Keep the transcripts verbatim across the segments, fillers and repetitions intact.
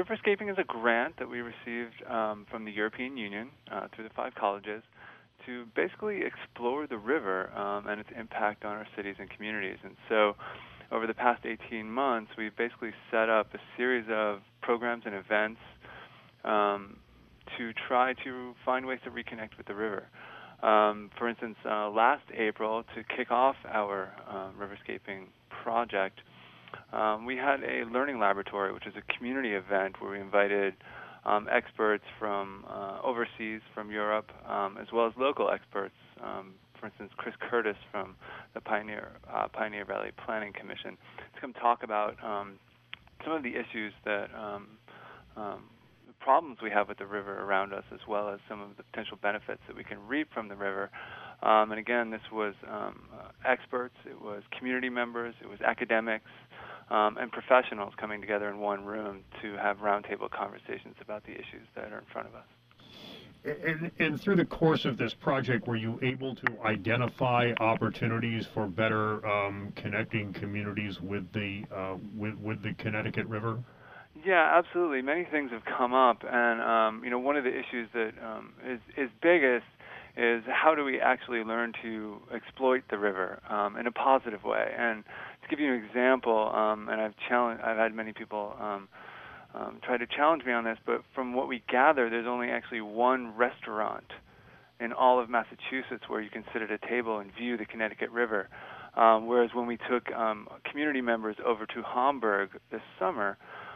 Riverscaping is a grant that we received um, from the European Union uh, through the five colleges to basically explore the river um, and its impact on our cities and communities. And so over the past eighteen months, we've basically set up a series of programs and events um, to try to find ways to reconnect with the river. Um, for instance, uh, last April, to kick off our uh, riverscaping project, um, we had a learning laboratory, which is a community event where we invited um, experts from uh, overseas, from Europe, um, as well as local experts. Um, for instance, Chris Curtis from the Pioneer uh, Pioneer Valley Planning Commission, to come talk about um, some of the issues that um, um, problems we have with the river around us, as well as some of the potential benefits that we can reap from the river. Um, and again, this was um, uh, experts, it was community members, it was academics, um, and professionals coming together in one room to have roundtable conversations about the issues that are in front of us. And, and through the course of this project, were you able to identify opportunities for better um, connecting communities with the uh, with with the Connecticut River? Yeah, absolutely. Many things have come up, and um, you know, one of the issues that um, is is biggest is how do we actually learn to exploit the river um, in a positive way. And to give you an example, um, and I've challenged, I've had many people um, um, try to challenge me on this, but from what we gather, there's only actually one restaurant in all of Massachusetts where you can sit at a table and view the Connecticut River. Um, whereas when we took um, community members over to Hamburg this summer,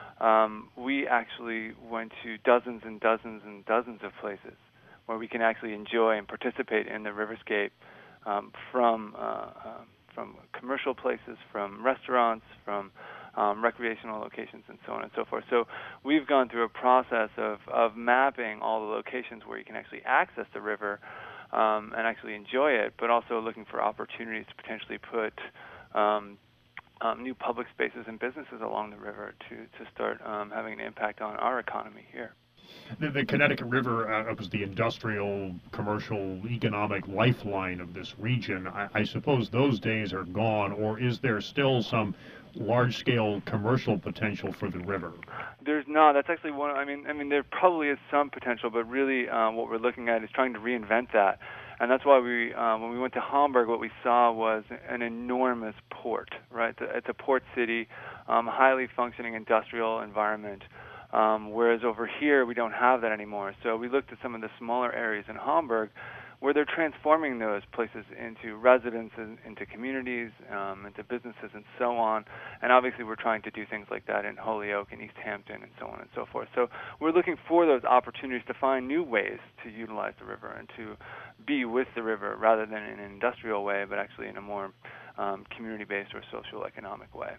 Um, we actually went to dozens and dozens and dozens of places where we can actually enjoy and participate in the riverscape um, from uh, uh, from commercial places, from restaurants, from um, recreational locations, and so on and so forth. So we've gone through a process of, of mapping all the locations where you can actually access the river um, and actually enjoy it, but also looking for opportunities to potentially put um, Um, new public spaces and businesses along the river to, to start um, having an impact on our economy here. The, the Connecticut River uh, was the industrial, commercial, economic lifeline of this region. I, I suppose those days are gone, or is there still some large-scale commercial potential for the river? There's not. That's actually one. I mean, I mean, there probably is some potential, but really, um, what we're looking at is trying to reinvent that. And that's why we, um, when we went to Hamburg, what we saw was an enormous port, right? It's a port city, um, highly functioning industrial environment, um, whereas over here we don't have that anymore. So we looked at some of the smaller areas in Hamburg where they're transforming those places into residences, into communities, um, into businesses, and so on. And obviously we're trying to do things like that in Holyoke and East Hampton and so on and so forth. So we're looking for those opportunities to find new ways to utilize the river and to be with the river rather than in an industrial way, but actually in a more um, community-based or social economic way.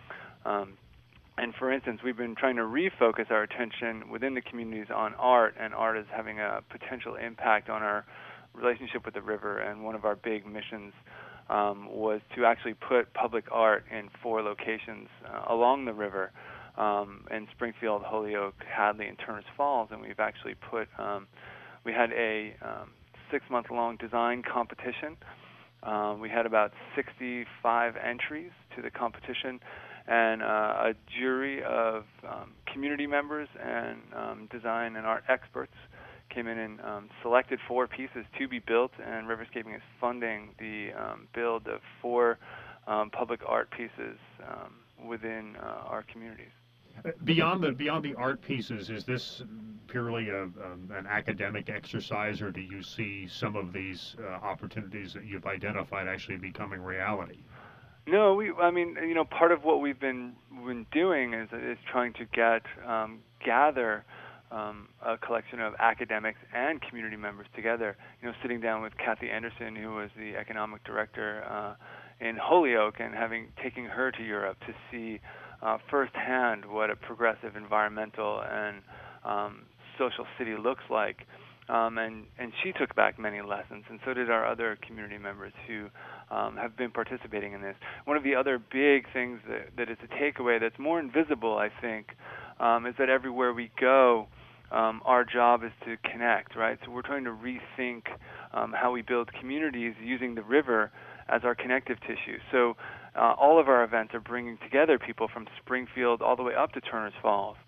Um, And for instance, we've been trying to refocus our attention within the communities on art, and art is having a potential impact on our relationship with the river. And one of our big missions um, was to actually put public art in four locations uh, along the river, um, in Springfield, Holyoke, Hadley, and Turners Falls. And we've actually put, um, we had a um, six-month-long design competition. Um, we had about sixty-five entries to the competition, and uh, a jury of um, community members and um, design and art experts came in and um, selected four pieces to be built, and Riverscaping is funding the um, build of four um, public art pieces um, within uh, our communities. Beyond the beyond the art pieces, is this purely a, um, an academic exercise, or do you see some of these uh, opportunities that you've identified actually becoming reality? No, we. I mean, you know, part of what we've been been doing is is trying to get um, gather um, a collection of academics and community members together. You know, sitting down with Kathy Anderson, who was the economic director uh, in Holyoke, and having taking her to Europe to see uh, firsthand what a progressive environmental and um, social city looks like. Um, and, and she took back many lessons, and so did our other community members who um, have been participating in this. One of the other big things that, that is a takeaway that's more invisible, I think, um, is that everywhere we go, um, our job is to connect, right? So we're trying to rethink um, how we build communities using the river as our connective tissue. So uh, all of our events are bringing together people from Springfield all the way up to Turners Falls.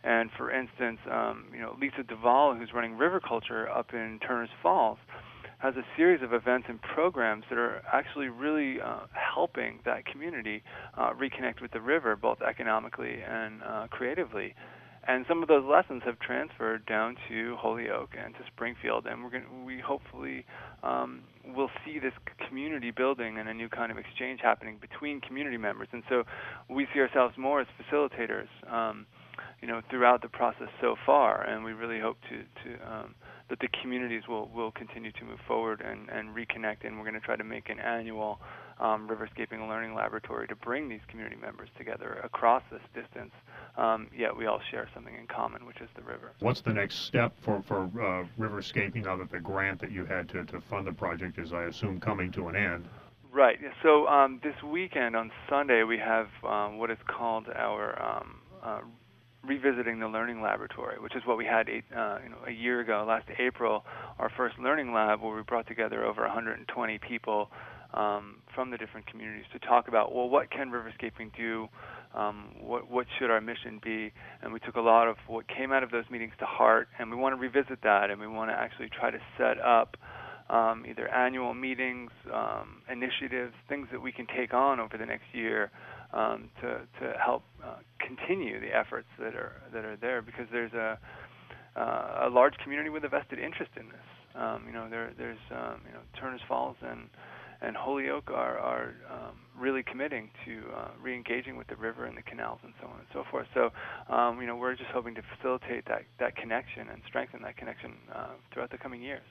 And for instance, um, you know, Lisa Duvall, who's running River Culture up in Turner's Falls, has a series of events and programs that are actually really uh, helping that community uh, reconnect with the river, both economically and uh, creatively. And some of those lessons have transferred down to Holyoke and to Springfield, and we're going we hopefully um, will see this community building and a new kind of exchange happening between community members. And so we see ourselves more as facilitators, um, you know, throughout the process so far, and we really hope to to um, that the communities will, will continue to move forward and, and reconnect, and we're going to try to make an annual um, Riverscaping Learning Laboratory to bring these community members together across this distance, um, yet we all share something in common, which is the river. What's the next step for, for uh, Riverscaping now that the grant that you had to, to fund the project is, I assume, coming to an end? Right. So um, this weekend on Sunday we have um, what is called our um, uh, Revisiting the Learning Laboratory, which is what we had eight, uh, you know, a year ago, last April, our first learning lab where we brought together over one hundred twenty people um, from the different communities to talk about, well, what can riverscaping do? Um, what, what should our mission be? And we took a lot of what came out of those meetings to heart, and we want to revisit that, and we want to actually try to set up um, either annual meetings, um, initiatives, things that we can take on over the next year um, to, to help uh, continue the efforts that are that are there, because there's a uh, a large community with a vested interest in this. Um, you know, there there's um, you know Turner's Falls and and Holyoke are are um, really committing to uh, re-engaging with the river and the canals and so on and so forth. So um, you know, we're just hoping to facilitate that that connection and strengthen that connection uh, throughout the coming years.